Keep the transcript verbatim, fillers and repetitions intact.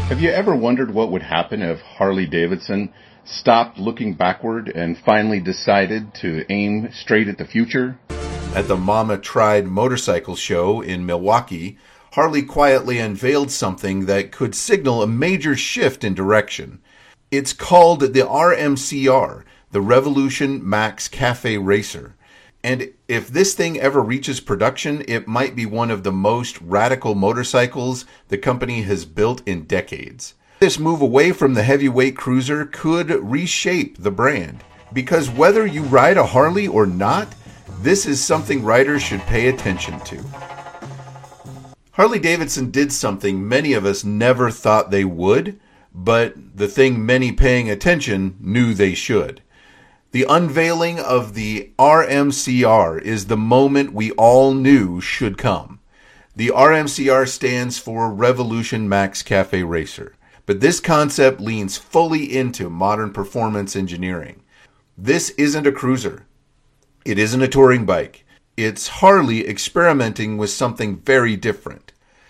Have you ever wondered what would happen if Harley-Davidson stopped looking backward and finally decided to aim straight at the future? At the Mama Tried motorcycle show in Milwaukee, Harley quietly unveiled something that could signal a major shift in direction. It's called the R M C R, the Revolution Max Cafe Racer. And if this thing ever reaches production, it might be one of the most radical motorcycles the company has built in decades. This move away from the heavyweight cruiser could reshape the brand. Because whether you ride a Harley or not, this is something riders should pay attention to. Harley-Davidson did something many of us never thought they would, but the thing many paying attention knew they should. The unveiling of the R M C R is the moment we all knew should come. The R M C R stands for Revolution Max Cafe Racer, but this concept leans fully into modern performance engineering. This isn't a cruiser. It isn't a touring bike. It's Harley experimenting with something very different.